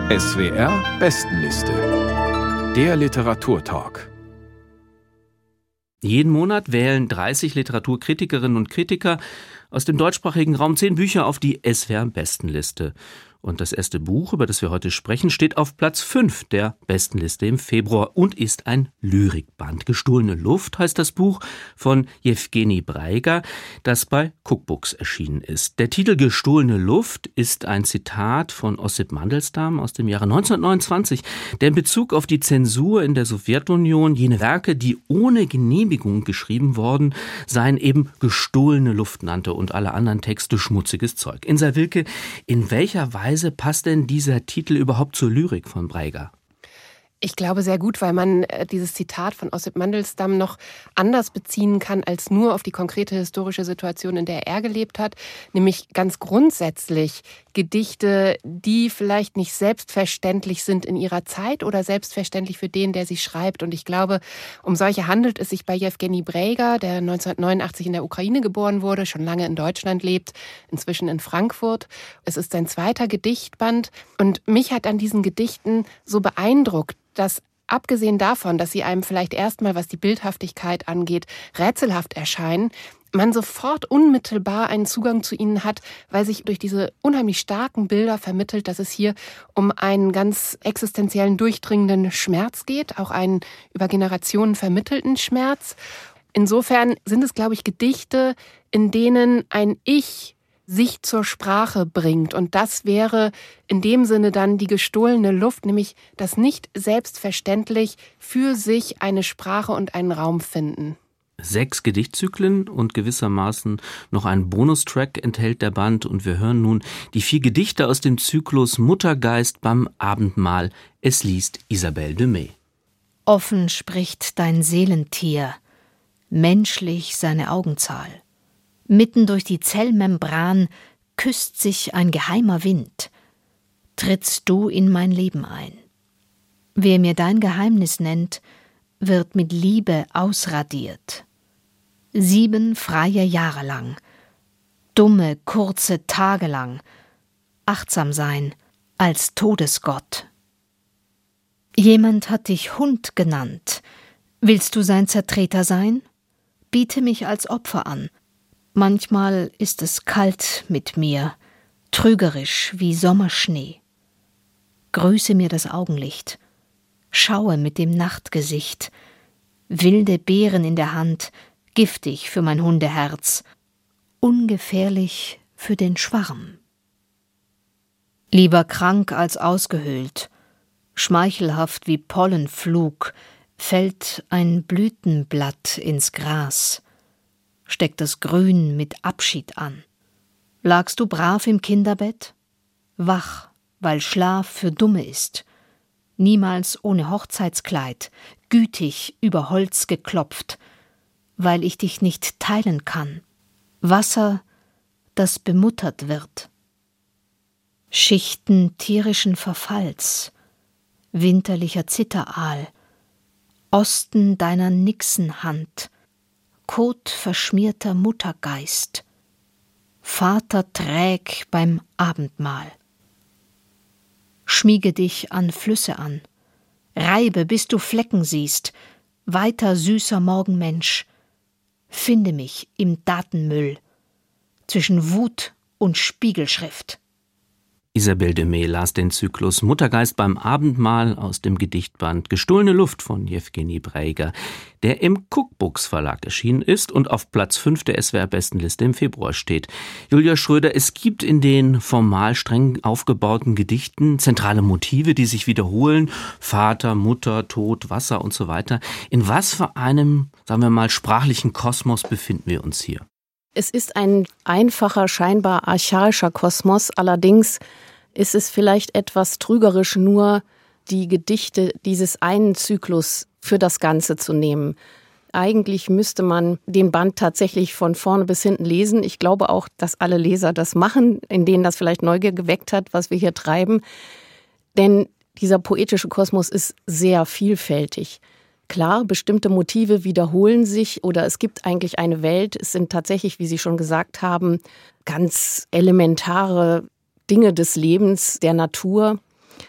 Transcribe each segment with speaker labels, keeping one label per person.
Speaker 1: SWR Bestenliste. Der Literaturtalk.
Speaker 2: Jeden Monat wählen 30 Literaturkritikerinnen und Kritiker aus dem deutschsprachigen Raum 10 Bücher auf die SWR-Bestenliste. Und das erste Buch, über das wir heute sprechen, steht auf Platz 5 der Bestenliste im Februar und ist ein Lyrikband. Gestohlene Luft heißt das Buch von Jewgeni Breiga, das bei Cookbooks erschienen ist. Der Titel Gestohlene Luft ist ein Zitat von Ossip Mandelstam aus dem Jahre 1929, der in Bezug auf die Zensur in der Sowjetunion jene Werke, die ohne Genehmigung geschrieben worden seien, eben gestohlene Luft nannte und alle anderen Texte schmutziges Zeug. Insa Wilke, in welcher Weise passt denn dieser Titel überhaupt zur Lyrik von Breiga?
Speaker 3: Ich glaube sehr gut, weil man dieses Zitat von Ossip Mandelstam noch anders beziehen kann als nur auf die konkrete historische Situation, in der er gelebt hat. Nämlich ganz grundsätzlich Gedichte, die vielleicht nicht selbstverständlich sind in ihrer Zeit oder selbstverständlich für den, der sie schreibt. Und ich glaube, um solche handelt es sich bei Jewgeni Breiga, der 1989 in der Ukraine geboren wurde, schon lange in Deutschland lebt, inzwischen in Frankfurt. Es ist sein zweiter Gedichtband. Und mich hat an diesen Gedichten so beeindruckt, dass abgesehen davon, dass sie einem vielleicht erstmal, was die Bildhaftigkeit angeht, rätselhaft erscheinen, man sofort unmittelbar einen Zugang zu ihnen hat, weil sich durch diese unheimlich starken Bilder vermittelt, dass es hier um einen ganz existenziellen, durchdringenden Schmerz geht, auch einen über Generationen vermittelten Schmerz. Insofern sind es, glaube ich, Gedichte, in denen ein Ich sich zur Sprache bringt. Und das wäre in dem Sinne dann die gestohlene Luft, nämlich das nicht selbstverständlich für sich eine Sprache und einen Raum finden.
Speaker 2: 6 Gedichtzyklen und gewissermaßen noch einen Bonustrack enthält der Band. Und wir hören nun die 4 Gedichte aus dem Zyklus Muttergeist beim Abendmahl. Es liest Isabelle Demey.
Speaker 4: Offen spricht dein Seelentier, menschlich seine Augenzahl. Mitten durch die Zellmembran küsst sich ein geheimer Wind. Trittst du in mein Leben ein. Wer mir dein Geheimnis nennt, wird mit Liebe ausradiert. 7 freie Jahre lang, dumme, kurze Tage lang, achtsam sein als Todesgott. Jemand hat dich Hund genannt. Willst du sein Zertreter sein? Biete mich als Opfer an. Manchmal ist es kalt mit mir, trügerisch wie Sommerschnee. Grüße mir das Augenlicht, schaue mit dem Nachtgesicht, wilde Beeren in der Hand, giftig für mein Hundeherz, ungefährlich für den Schwarm. Lieber krank als ausgehöhlt, schmeichelhaft wie Pollenflug, fällt ein Blütenblatt ins Gras, steckt das Grün mit Abschied an. Lagst du brav im Kinderbett? Wach, weil Schlaf für Dumme ist. Niemals ohne Hochzeitskleid, gütig über Holz geklopft, weil ich dich nicht teilen kann. Wasser, das bemuttert wird. Schichten tierischen Verfalls, winterlicher Zitteraal, Osten deiner Nixenhand, kotverschmierter Muttergeist, Vater träg beim Abendmahl. Schmiege dich an Flüsse an, reibe, bis du Flecken siehst, weiter süßer Morgenmensch, finde mich im Datenmüll, zwischen Wut und Spiegelschrift.
Speaker 2: Isabelle Demey las den Zyklus Muttergeist beim Abendmahl aus dem Gedichtband Gestohlene Luft von Jewgeni Breiga, der im Cookbooks Verlag erschienen ist und auf Platz 5 der SWR-Bestenliste im Februar steht. Julia Schröder, es gibt in den formal streng aufgebauten Gedichten zentrale Motive, die sich wiederholen. Vater, Mutter, Tod, Wasser und so weiter. In was für einem, sagen wir mal, sprachlichen Kosmos befinden wir uns hier?
Speaker 3: Es ist ein einfacher, scheinbar archaischer Kosmos, allerdings ist es vielleicht etwas trügerisch, nur die Gedichte dieses einen Zyklus für das Ganze zu nehmen. Eigentlich müsste man den Band tatsächlich von vorne bis hinten lesen. Ich glaube auch, dass alle Leser das machen, in denen das vielleicht Neugier geweckt hat, was wir hier treiben. Denn dieser poetische Kosmos ist sehr vielfältig. Klar, bestimmte Motive wiederholen sich oder es gibt eigentlich eine Welt. Es sind tatsächlich, wie Sie schon gesagt haben, ganz elementare Dinge des Lebens, der Natur.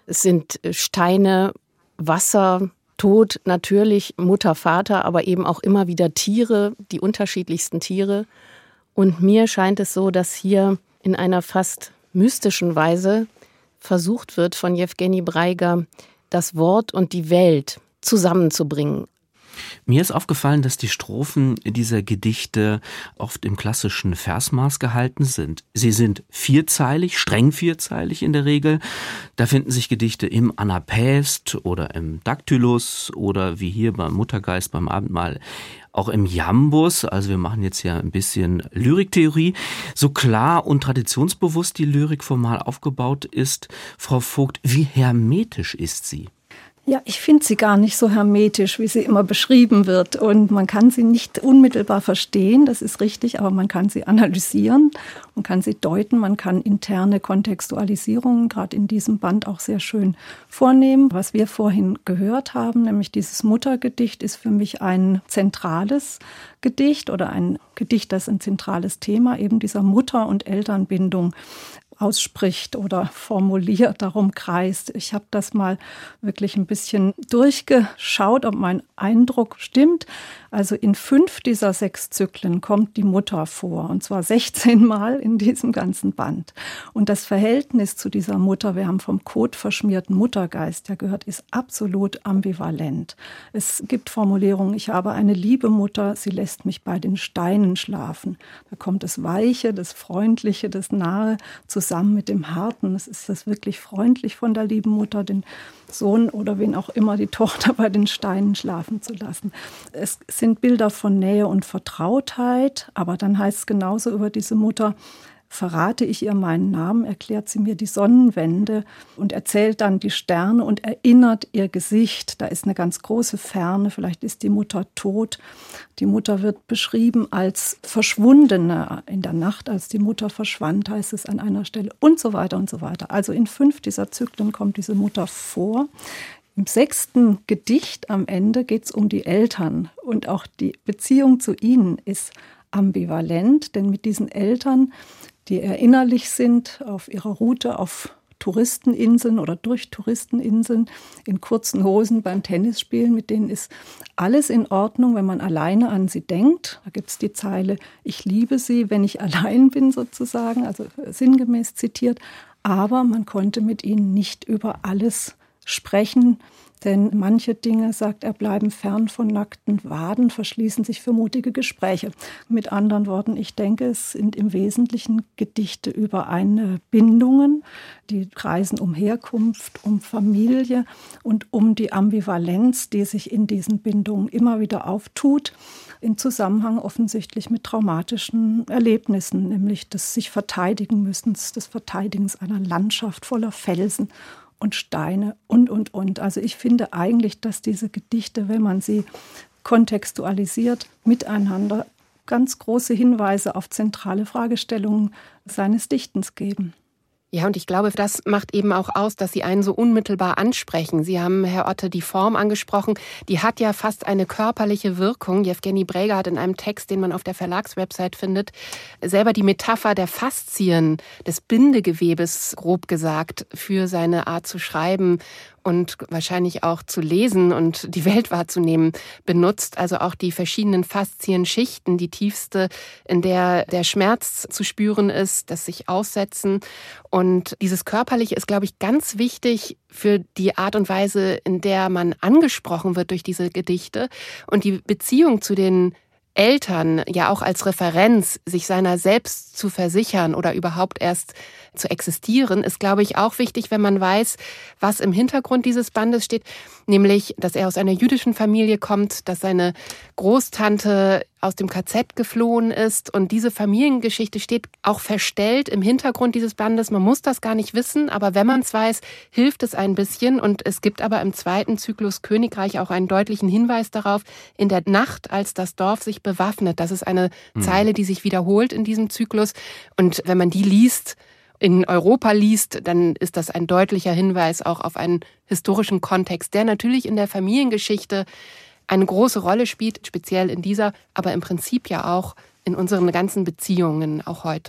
Speaker 5: Es sind Steine, Wasser, Tod, natürlich Mutter, Vater, aber eben auch immer wieder Tiere, die unterschiedlichsten Tiere. Und mir scheint es so, dass hier in einer fast mystischen Weise versucht wird, von Jewgeni Breiga das Wort und die Welt zusammenzubringen.
Speaker 2: Mir ist aufgefallen, dass die Strophen dieser Gedichte oft im klassischen Versmaß gehalten sind. Sie sind vierzeilig, streng vierzeilig in der Regel. Da finden sich Gedichte im Anapäst oder im Daktylus oder wie hier beim Muttergeist beim Abendmahl auch im Jambus. Also wir machen jetzt ja ein bisschen Lyriktheorie. So klar und traditionsbewusst die Lyrik formal aufgebaut ist, Frau Vogt, wie hermetisch ist sie?
Speaker 6: Ja, ich finde sie gar nicht so hermetisch, wie sie immer beschrieben wird. Und man kann sie nicht unmittelbar verstehen, das ist richtig, aber man kann sie analysieren, man kann sie deuten, man kann interne Kontextualisierungen gerade in diesem Band auch sehr schön vornehmen. Was wir vorhin gehört haben, nämlich dieses Muttergedicht, ist für mich ein zentrales Gedicht oder ein Gedicht, das ein zentrales Thema eben dieser Mutter- und Elternbindung ausspricht oder formuliert, darum kreist. Ich habe das mal wirklich ein bisschen durchgeschaut, ob mein Eindruck stimmt. Also in 5 dieser 6 Zyklen kommt die Mutter vor, und zwar 16 Mal in diesem ganzen Band. Und das Verhältnis zu dieser Mutter, wir haben vom kotverschmierten Muttergeist ja gehört, ist absolut ambivalent. Es gibt Formulierungen, ich habe eine liebe Mutter, sie lässt mich bei den Steinen schlafen. Da kommt das Weiche, das Freundliche, das Nahe zusammen mit dem Harten. Es ist das wirklich freundlich von der lieben Mutter, den Sohn oder wen auch immer, die Tochter bei den Steinen schlafen zu lassen. Es sind Bilder von Nähe und Vertrautheit, aber dann heißt es genauso über diese Mutter: Verrate ich ihr meinen Namen, erklärt sie mir die Sonnenwende und erzählt dann die Sterne und erinnert ihr Gesicht. Da ist eine ganz große Ferne, vielleicht ist die Mutter tot. Die Mutter wird beschrieben als Verschwundene in der Nacht, als die Mutter verschwand, heißt es an einer Stelle und so weiter und so weiter. Also in 5 dieser Zyklen kommt diese Mutter vor. Im 6. Gedicht am Ende geht es um die Eltern und auch die Beziehung zu ihnen ist ambivalent, denn mit diesen Eltern, die erinnerlich sind auf ihrer Route auf Touristeninseln oder durch Touristeninseln, in kurzen Hosen beim Tennisspielen, mit denen ist alles in Ordnung, wenn man alleine an sie denkt. Da gibt es die Zeile, ich liebe sie, wenn ich allein bin sozusagen, also sinngemäß zitiert. Aber man konnte mit ihnen nicht über alles sprechen, denn manche Dinge, sagt er, bleiben fern von nackten Waden, verschließen sich für mutige Gespräche. Mit anderen Worten, ich denke, es sind im Wesentlichen Gedichte über eine Bindungen, die kreisen um Herkunft, um Familie und um die Ambivalenz, die sich in diesen Bindungen immer wieder auftut, im Zusammenhang offensichtlich mit traumatischen Erlebnissen, nämlich des sich verteidigen müssens, des Verteidigens einer Landschaft voller Felsen und Steine und. Also ich finde eigentlich, dass diese Gedichte, wenn man sie kontextualisiert, miteinander ganz große Hinweise auf zentrale Fragestellungen seines Dichtens geben.
Speaker 3: Ja, und ich glaube, das macht eben auch aus, dass Sie einen so unmittelbar ansprechen. Sie haben, Herr Otte, die Form angesprochen. Die hat ja fast eine körperliche Wirkung. Jewgeni Breiga hat in einem Text, den man auf der Verlagswebsite findet, selber die Metapher der Faszien, des Bindegewebes, grob gesagt, für seine Art zu schreiben und wahrscheinlich auch zu lesen und die Welt wahrzunehmen, benutzt. Also auch die verschiedenen Faszienschichten, die tiefste, in der der Schmerz zu spüren ist, das sich aussetzen. Und dieses Körperliche ist, glaube ich, ganz wichtig für die Art und Weise, in der man angesprochen wird durch diese Gedichte. Und die Beziehung zu den Eltern ja auch als Referenz, sich seiner selbst zu versichern oder überhaupt erst zu existieren, ist, glaube ich, auch wichtig, wenn man weiß, was im Hintergrund dieses Bandes steht, nämlich, dass er aus einer jüdischen Familie kommt, dass seine Großtante aus dem KZ geflohen ist und diese Familiengeschichte steht auch verstellt im Hintergrund dieses Bandes. Man muss das gar nicht wissen, aber wenn man es weiß, hilft es ein bisschen und es gibt aber im 2. Zyklus Königreich auch einen deutlichen Hinweis darauf, in der Nacht, als das Dorf sich bewaffnet. Das ist eine Zeile, die sich wiederholt in diesem Zyklus und wenn man die liest, in Europa liest, dann ist das ein deutlicher Hinweis auch auf einen historischen Kontext, der natürlich in der Familiengeschichte eine große Rolle spielt, speziell in dieser, aber im Prinzip ja auch in unseren ganzen Beziehungen, auch heute.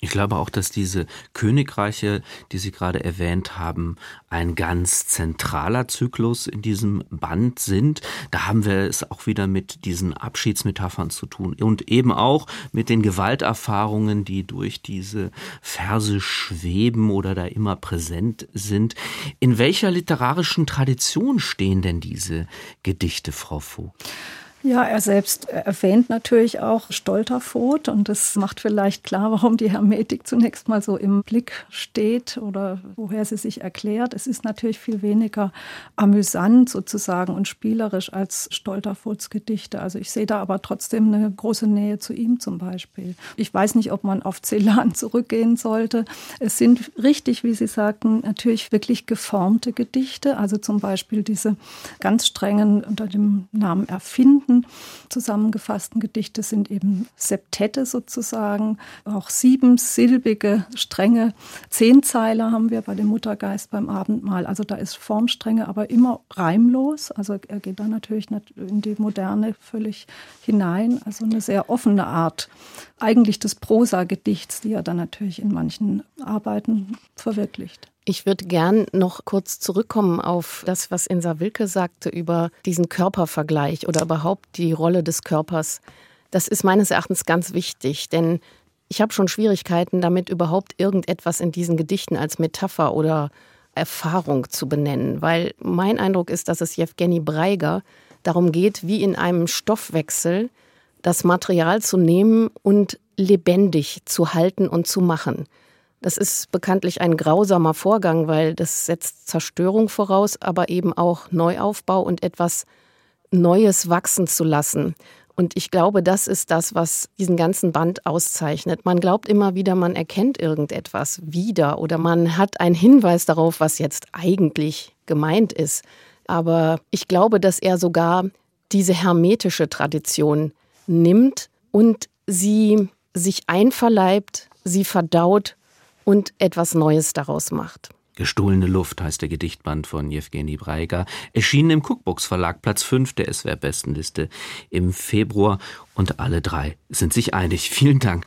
Speaker 2: Ich glaube auch, dass diese Königreiche, die Sie gerade erwähnt haben, ein ganz zentraler Zyklus in diesem Band sind. Da haben wir es auch wieder mit diesen Abschiedsmetaphern zu tun und eben auch mit den Gewalterfahrungen, die durch diese Verse schweben oder da immer präsent sind. In welcher literarischen Tradition stehen denn diese Gedichte, Frau Vogt?
Speaker 6: Ja, er selbst erwähnt natürlich auch Stolterfoht und das macht vielleicht klar, warum die Hermetik zunächst mal so im Blick steht oder woher sie sich erklärt. Es ist natürlich viel weniger amüsant sozusagen und spielerisch als Stolterfohts Gedichte. Also ich sehe da aber trotzdem eine große Nähe zu ihm zum Beispiel. Ich weiß nicht, ob man auf Celan zurückgehen sollte. Es sind richtig, wie Sie sagten, natürlich wirklich geformte Gedichte. Also zum Beispiel diese ganz strengen unter dem Namen Erfinden zusammengefassten Gedichte sind eben Septette sozusagen, auch 7-silbige Stränge. 10-Zeiler haben wir bei dem Muttergeist beim Abendmahl. Also da ist Formstrenge, aber immer reimlos. Also er geht da natürlich in die Moderne völlig hinein. Also eine sehr offene Art eigentlich des Prosagedichts, die er dann natürlich in manchen Arbeiten verwirklicht.
Speaker 5: Ich würde gern noch kurz zurückkommen auf das, was Insa Wilke sagte über diesen Körpervergleich oder überhaupt die Rolle des Körpers. Das ist meines Erachtens ganz wichtig, denn ich habe schon Schwierigkeiten damit, überhaupt irgendetwas in diesen Gedichten als Metapher oder Erfahrung zu benennen, weil mein Eindruck ist, dass es Jewgeni Breiger darum geht, wie in einem Stoffwechsel das Material zu nehmen und lebendig zu halten und zu machen. Das ist bekanntlich ein grausamer Vorgang, weil das setzt Zerstörung voraus, aber eben auch Neuaufbau und etwas Neues wachsen zu lassen. Und ich glaube, das ist das, was diesen ganzen Band auszeichnet. Man glaubt immer wieder, man erkennt irgendetwas wieder oder man hat einen Hinweis darauf, was jetzt eigentlich gemeint ist. Aber ich glaube, dass er sogar diese hermetische Tradition nimmt und sie sich einverleibt, sie verdaut und etwas Neues daraus macht.
Speaker 2: Gestohlene Luft heißt der Gedichtband von Jewgeni Breiger, erschienen im Cookbooks Verlag, Platz 5 der SWR-Bestenliste im Februar und alle drei sind sich einig. Vielen Dank.